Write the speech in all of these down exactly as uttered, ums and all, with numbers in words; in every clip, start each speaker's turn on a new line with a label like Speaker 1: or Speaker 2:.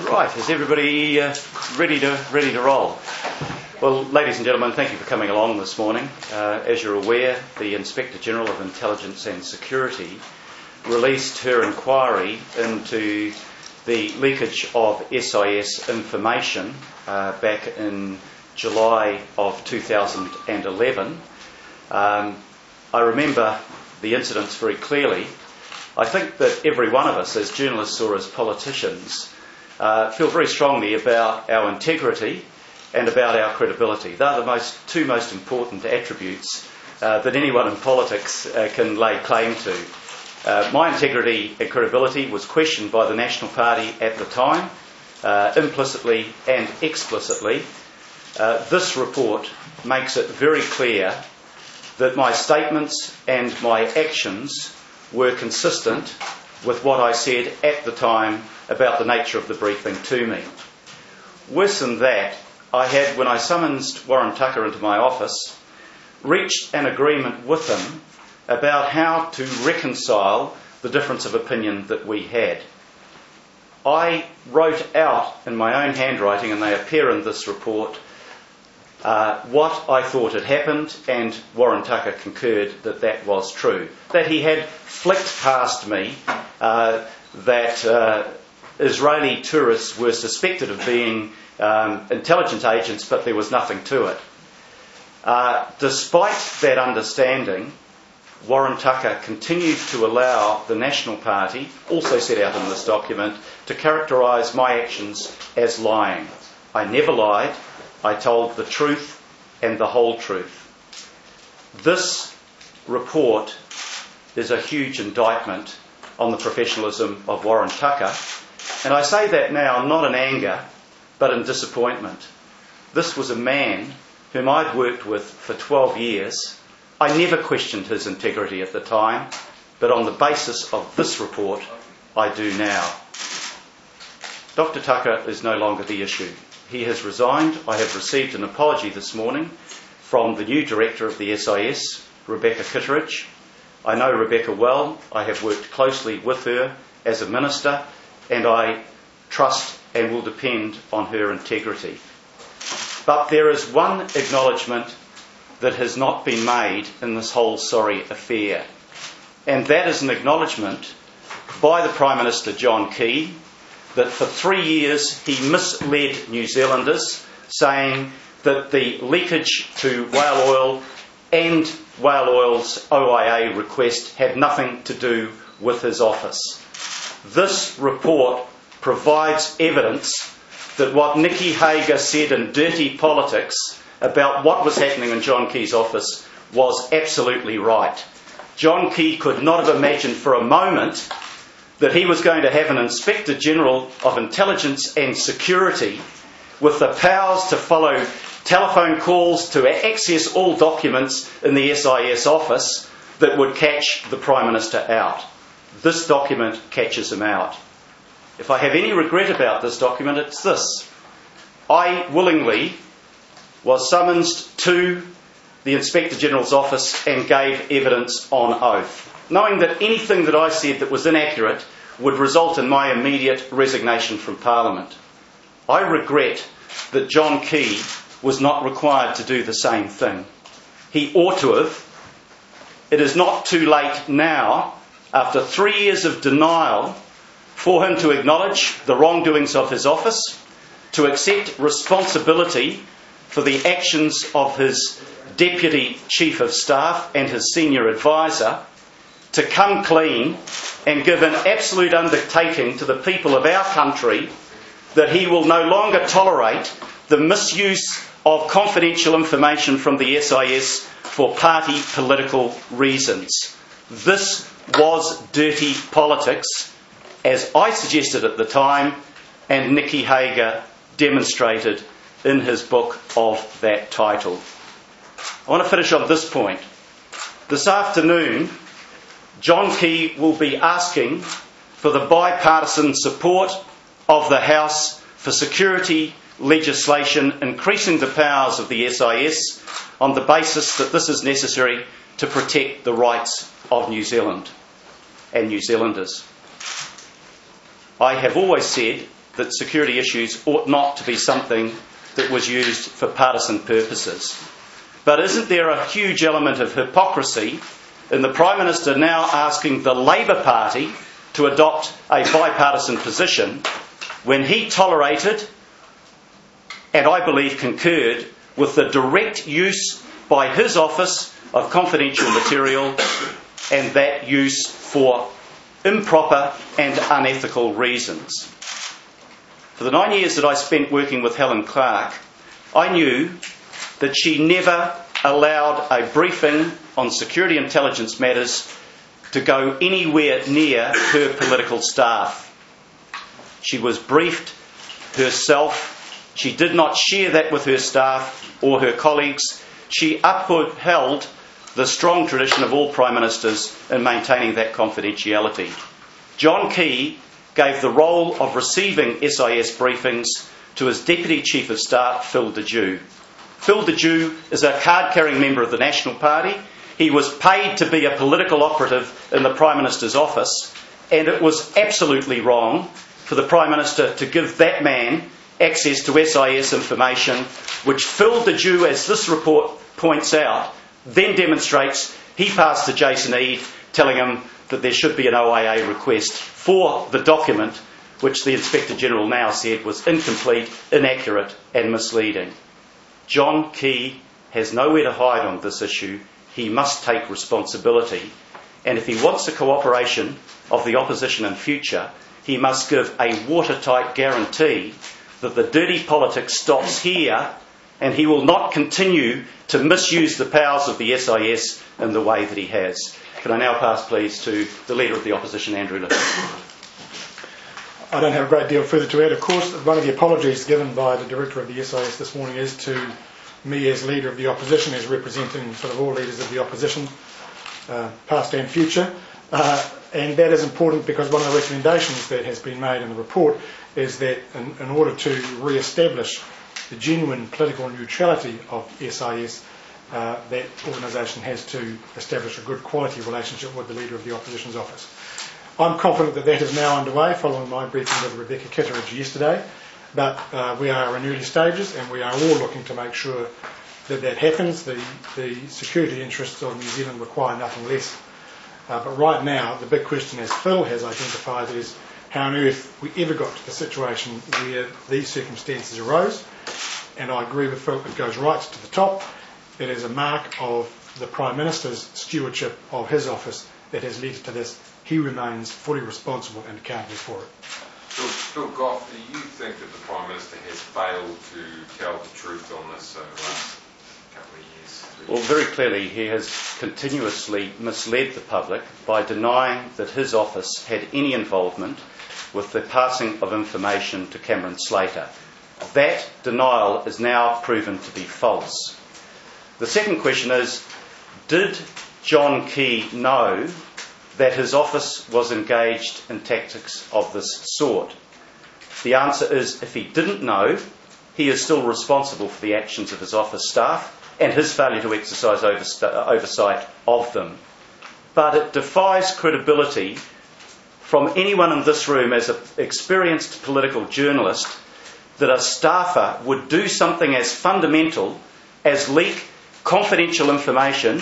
Speaker 1: Right, is everybody uh, ready to ready to roll? Well, ladies and gentlemen, thank you for coming along this morning. Uh, as you're aware, the Inspector General of Intelligence and Security released her inquiry into the leakage of S I S information uh, back in July of two thousand eleven. Um, I remember the incidents very clearly. I think that every one of us as journalists or as politicians uh, feel very strongly about our integrity and about our credibility. They're the most, two most important attributes uh, that anyone in politics uh, can lay claim to. Uh, my integrity and credibility was questioned by the National Party at the time, uh, implicitly and explicitly. Uh, this report makes it very clear that my statements and my actions were consistent with what I said at the time about the nature of the briefing to me. Worse than that, I had, when I summoned Warren Tucker into my office, reached an agreement with him about how to reconcile the difference of opinion that we had. I wrote out in my own handwriting, and they appear in this report, Uh, what I thought had happened, and Warren Tucker concurred that that was true. That he had flicked past me uh, that uh, Israeli tourists were suspected of being um, intelligence agents, but there was nothing to it. Uh, despite that understanding, Warren Tucker continued to allow the National Party, also set out in this document, to characterise my actions as lying. I never lied. I told the truth and the whole truth. This report is a huge indictment on the professionalism of Warren Tucker, and I say that now not in anger but in disappointment. This was a man whom I'd worked with for twelve years. I never questioned his integrity at the time, but on the basis of this report, I do now. Doctor Tucker is no longer the issue. He has resigned. I have received an apology this morning from the new director of the S I S, Rebecca Kitteridge. I know Rebecca well. I have worked closely with her as a minister, and I trust and will depend on her integrity. But there is one acknowledgement that has not been made in this whole sorry affair, and that is an acknowledgement by the Prime Minister John Key that for three years he misled New Zealanders, saying that the leakage to Whale Oil and Whale Oil's O I A request had nothing to do with his office. This report provides evidence that what Nicky Hager said in Dirty Politics about what was happening in John Key's office was absolutely right. John Key could not have imagined for a moment that he was going to have an Inspector General of Intelligence and Security with the powers to follow telephone calls, to access all documents in the S I S office that would catch the Prime Minister out. This document catches him out. If I have any regret about this document, it's this. I willingly was summoned to the Inspector General's office and gave evidence on oath, knowing that anything that I said that was inaccurate would result in my immediate resignation from Parliament. I regret that John Key was not required to do the same thing. He ought to have. It is not too late now, after three years of denial, for him to acknowledge the wrongdoings of his office, to accept responsibility for the actions of his Deputy Chief of Staff and his Senior Advisor, to come clean and give an absolute undertaking to the people of our country that he will no longer tolerate the misuse of confidential information from the S I S for party political reasons. This was dirty politics, as I suggested at the time, and Nicky Hager demonstrated in his book of that title. I want to finish on this point. This afternoon, John Key will be asking for the bipartisan support of the House for security legislation increasing the powers of the S I S on the basis that this is necessary to protect the rights of New Zealand and New Zealanders. I have always said that security issues ought not to be something that was used for partisan purposes. But isn't there a huge element of hypocrisy in the Prime Minister now asking the Labour Party to adopt a bipartisan position when he tolerated, and I believe concurred, with the direct use by his office of confidential material, and that use for improper and unethical reasons? For the nine years that I spent working with Helen Clark, I knew that she never allowed a briefing on security intelligence matters to go anywhere near her political staff. She was briefed herself. She did not share that with her staff or her colleagues. She upheld the strong tradition of all Prime Ministers in maintaining that confidentiality. John Key gave the role of receiving S I S briefings to his Deputy Chief of Staff, Phil Dejew. Phil Dejew is a card-carrying member of the National Party. He was paid to be a political operative in the Prime Minister's office, and it was absolutely wrong for the Prime Minister to give that man access to S I S information, which Phil Dejew, as this report points out, then demonstrates he passed to Jason Eade, telling him that there should be an O I A request for the document, which the Inspector General now said was incomplete, inaccurate and misleading. John Key has nowhere to hide on this issue. He must take responsibility, and if he wants the cooperation of the opposition in future, he must give a watertight guarantee that the dirty politics stops here, and he will not continue to misuse the powers of the S I S in the way that he has. Can I now pass, please, to the Leader of the Opposition, Andrew Little.
Speaker 2: I don't have a great deal further to add. Of course, one of the apologies given by the Director of the S I S this morning is to me as Leader of the Opposition, as representing sort of all leaders of the Opposition, uh, past and future. Uh, and that is important because one of the recommendations that has been made in the report is that in, in order to re-establish the genuine political neutrality of S I S, uh, that organisation has to establish a good quality relationship with the Leader of the Opposition's office. I'm confident that that is now underway following my briefing with Rebecca Kitteridge yesterday, but uh, we are in early stages and we are all looking to make sure that that happens. The, the security interests of New Zealand require nothing less. Uh, but right now, the big question, as Phil has identified, is how on earth we ever got to the situation where these circumstances arose. And I agree with Phil, it goes right to the top. It is a mark of the Prime Minister's stewardship of his office that has led to this. He remains fully responsible and accountable for it.
Speaker 3: Phil, Phil Goff, do you think that the Prime Minister has failed to tell the truth on this over the last couple of years?
Speaker 1: Well, very clearly he has continuously misled the public by denying that his office had any involvement with the passing of information to Cameron Slater. That denial is now proven to be false. The second question is, did John Key know that his office was engaged in tactics of this sort? The answer is, if he didn't know, he is still responsible for the actions of his office staff and his failure to exercise oversight of them. But it defies credibility from anyone in this room as an experienced political journalist that a staffer would do something as fundamental as leak confidential information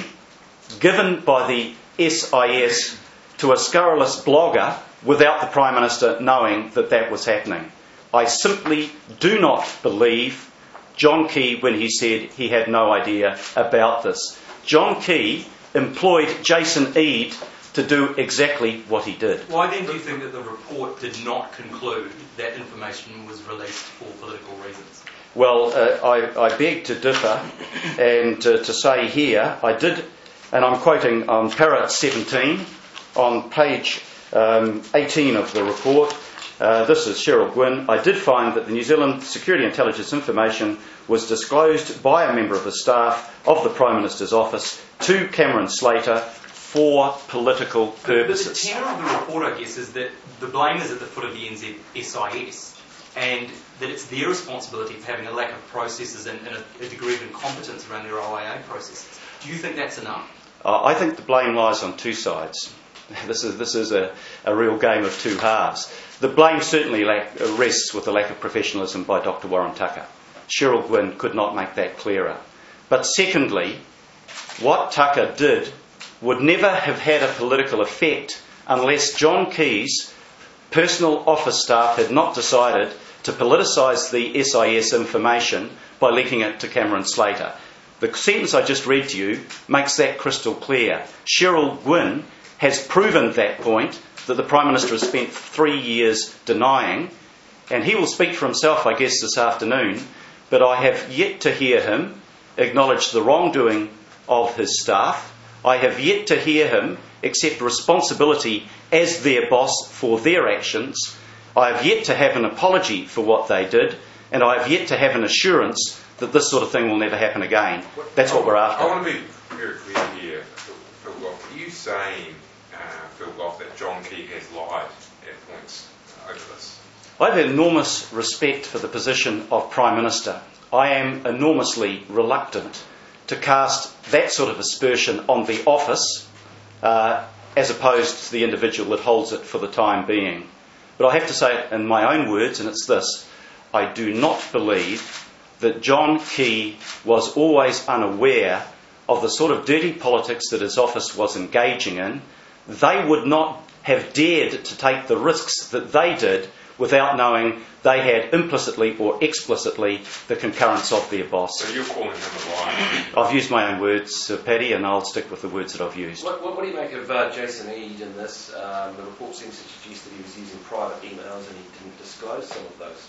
Speaker 1: given by the S I S to a scurrilous blogger without the Prime Minister knowing that that was happening. I simply do not believe John Key when he said he had no idea about this. John Key employed Jason Eade to do exactly what he did.
Speaker 4: Why then do you think that the report did not conclude that information was released for political reasons?
Speaker 1: Well, uh, I, I beg to differ, and uh, to say here, I did, and I'm quoting on para seventeen, on page um, eighteen of the report, uh, this is Cheryl Gwynn, I did find that the New Zealand Security Intelligence information was disclosed by a member of the staff of the Prime Minister's office to Cameron Slater for political purposes.
Speaker 4: But the tenor of the report, I guess, is that the blame is at the foot of the N Z S I S, and that it's their responsibility for having a lack of processes and, and a, a degree of incompetence around their O I A processes. Do you think that's enough?
Speaker 1: Uh, I think the blame lies on two sides. This is this is a, a real game of two halves. The blame certainly lack, rests with the lack of professionalism by Doctor Warren Tucker. Cheryl Gwynne could not make that clearer. But secondly, what Tucker did would never have had a political effect unless John Key's personal office staff had not decided to politicise the S I S information by linking it to Cameron Slater. The sentence I just read to you makes that crystal clear. Cheryl Gwynne has proven that point that the Prime Minister has spent three years denying, and he will speak for himself, I guess, this afternoon, but I have yet to hear him acknowledge the wrongdoing of his staff. I have yet to hear him accept responsibility as their boss for their actions. I have yet to have an apology for what they did, and I have yet to have an assurance that this sort of thing will never happen again. That's what we're after.
Speaker 3: I want to be very clear here, Phil Goff. Are you saying, uh, Phil Goff, that John Key has lied at points over this?
Speaker 1: I have enormous respect for the position of Prime Minister. I am enormously reluctant to cast that sort of aspersion on the office uh, as opposed to the individual that holds it for the time being. But I have to say it in my own words, and it's this: I do not believe that John Key was always unaware of the sort of dirty politics that his office was engaging in. They would not have dared to take the risks that they did without knowing they had implicitly or explicitly the concurrence of their boss.
Speaker 3: So you're calling him a liar?
Speaker 1: I've used my own words, uh, Paddy, and I'll stick with the words that I've used.
Speaker 5: What, what, what do you make of uh, Jason Eade in this? Um, the report seems to suggest that he was using private emails and he didn't disclose some of those.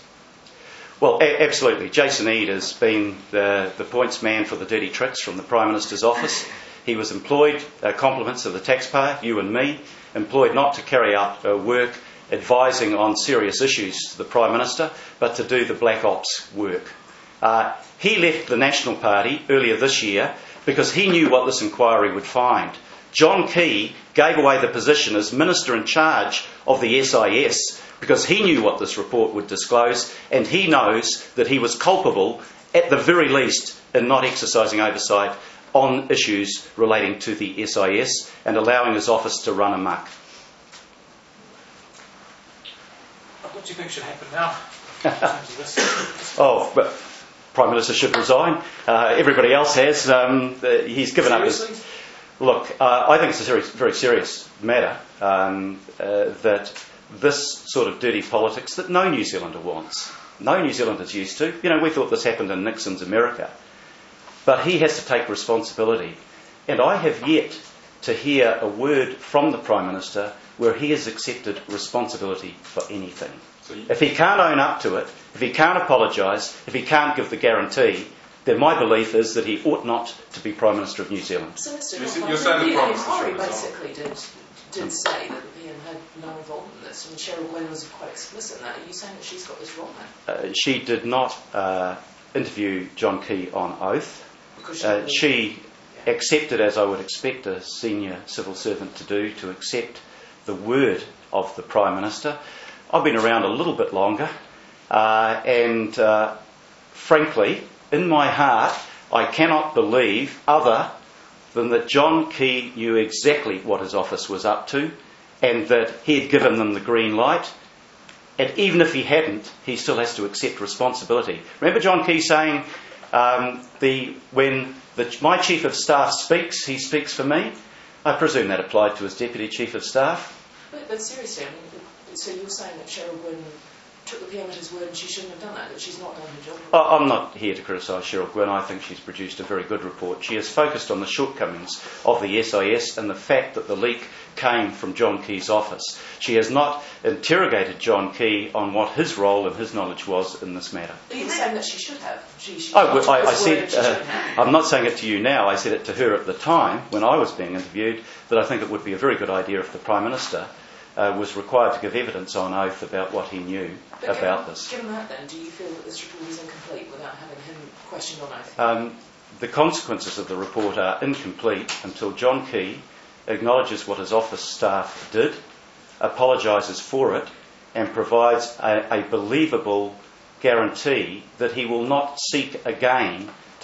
Speaker 1: Well, a- absolutely. Jason Eade has been the, the points man for the dirty tricks from the Prime Minister's office. He was employed, uh, compliments of the taxpayer, you and me, employed not to carry out uh, work advising on serious issues to the Prime Minister, but to do the black ops work. Uh, he left the National Party earlier this year because he knew what this inquiry would find. John Key gave away the position as Minister in charge of the S I S because he knew what this report would disclose, and he knows that he was culpable, at the very least, in not exercising oversight on issues relating to the S I S and allowing his office to run amok.
Speaker 6: What do you think should happen now in terms of this?
Speaker 1: Oh, but Prime Minister should resign. Uh, everybody else has. Um, uh, he's given
Speaker 6: Seriously?
Speaker 1: up his... Look, uh, I think it's a very, very serious matter um, uh, that this sort of dirty politics that no New Zealander wants, no New Zealander's used to. You know, we thought this happened in Nixon's America. But he has to take responsibility. And I have yet to hear a word from the Prime Minister where he has accepted responsibility for anything.
Speaker 3: So you,
Speaker 1: If he can't own up to it, if he can't apologise, if he can't give the guarantee, then my belief is that he ought not to be Prime Minister of New Zealand.
Speaker 7: So, Mister
Speaker 3: You're-
Speaker 7: Goff,
Speaker 3: you're saying the
Speaker 7: the
Speaker 3: Prime Minister
Speaker 7: inquiry
Speaker 3: should resign.
Speaker 7: basically did, did say that the P M had no involvement in this, and Cheryl Gwynne was quite explicit in that. Are you saying that she's got this wrong then?
Speaker 1: Uh, she did not uh, interview John Key on oath.
Speaker 7: Because she,
Speaker 1: Uh, she accepted, as I would expect a senior civil servant to do, to accept the word of the Prime Minister. I've been around a little bit longer, uh, and uh, frankly, in my heart, I cannot believe other than that John Key knew exactly what his office was up to, and that he had given them the green light. And even if he hadn't, he still has to accept responsibility. Remember John Key saying, um, the, when the, my Chief of Staff speaks, he speaks for me? I presume that applied to his Deputy Chief of Staff.
Speaker 7: but, but seriously, I mean, so you're saying that Cheryl Gwynne took the P M at his word and she shouldn't have done that, that she's not done her job?
Speaker 1: I- I'm not here to criticise Cheryl Gwynne. I think she's produced a very good report. She has focused on the shortcomings of the S I S and the fact that the leak came from John Key's office. She has not interrogated John Key on what his role and his knowledge was in this matter.
Speaker 7: Are you saying that she should have? She, she
Speaker 1: Oh, well, I, I
Speaker 7: took his word
Speaker 1: said,
Speaker 7: and she
Speaker 1: uh,
Speaker 7: shouldn't have?
Speaker 1: I'm not saying it to you now, I said it to her at the time when I was being interviewed, that I think it would be a very good idea if the Prime Minister uh, was required to give evidence on oath about what he knew
Speaker 7: But
Speaker 1: about
Speaker 7: given,
Speaker 1: this.
Speaker 7: Given that then, do you feel that this report is incomplete without having him questioned on oath?
Speaker 1: Um, the consequences of the report are incomplete until John Key acknowledges what his office staff did, apologises for it, and provides a, a believable guarantee that he will not seek again to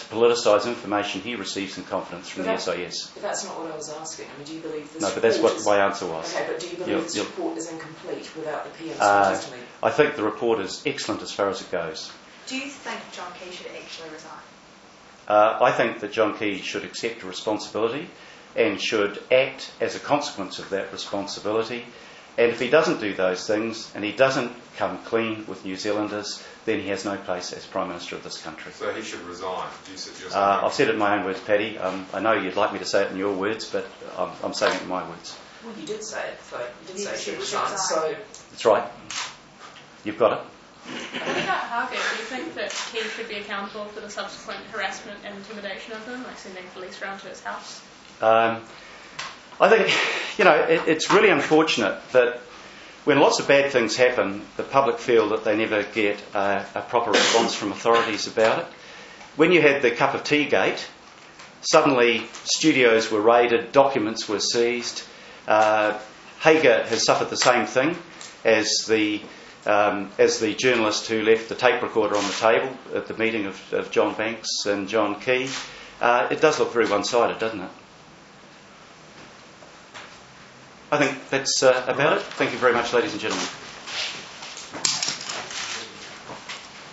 Speaker 1: to politicise information he receives in confidence from
Speaker 7: But
Speaker 1: the
Speaker 7: that-
Speaker 1: S I S.
Speaker 7: But that's not what I was asking. I mean, do you believe this
Speaker 1: No, but that's
Speaker 7: report
Speaker 1: what
Speaker 7: is...
Speaker 1: my answer was.
Speaker 7: Okay, but do you believe
Speaker 1: You'll-
Speaker 7: this
Speaker 1: you'll-
Speaker 7: report is incomplete without the P M's
Speaker 1: Uh,
Speaker 7: testimony?
Speaker 1: I think the report is excellent as far as it goes.
Speaker 8: Do you think John Key should actually resign?
Speaker 1: Uh, I think that John Key should accept a responsibility and should act as a consequence of that responsibility. And if he doesn't do those things and he doesn't come clean with New Zealanders, then he has no place as Prime Minister of this country.
Speaker 3: So he should resign. Do you suggest?
Speaker 1: Uh, I've said it in my own words, Paddy. Um, I know you'd like me to say it in your words, but I'm, I'm saying it in my words.
Speaker 7: Well, you did say it, though. You did
Speaker 8: You
Speaker 7: say
Speaker 8: said
Speaker 7: she
Speaker 8: she
Speaker 7: resigned,
Speaker 8: resigned.
Speaker 7: so...
Speaker 1: That's right. You've got it.
Speaker 9: What about Harker? Do you think that Key should be accountable for the subsequent harassment and intimidation of him, like sending police round to his house?
Speaker 1: Um, I think, you know, it, it's really unfortunate that when lots of bad things happen, the public feel that they never get a, a proper response from authorities about it. When you had the cup of tea gate, suddenly studios were raided, documents were seized. Uh, Hager has suffered the same thing as the um, as the journalist who left the tape recorder on the table at the meeting of, of John Banks and John Key. Uh, it does look very one-sided, doesn't it? I think that's uh, about it. Thank you very much, ladies and gentlemen.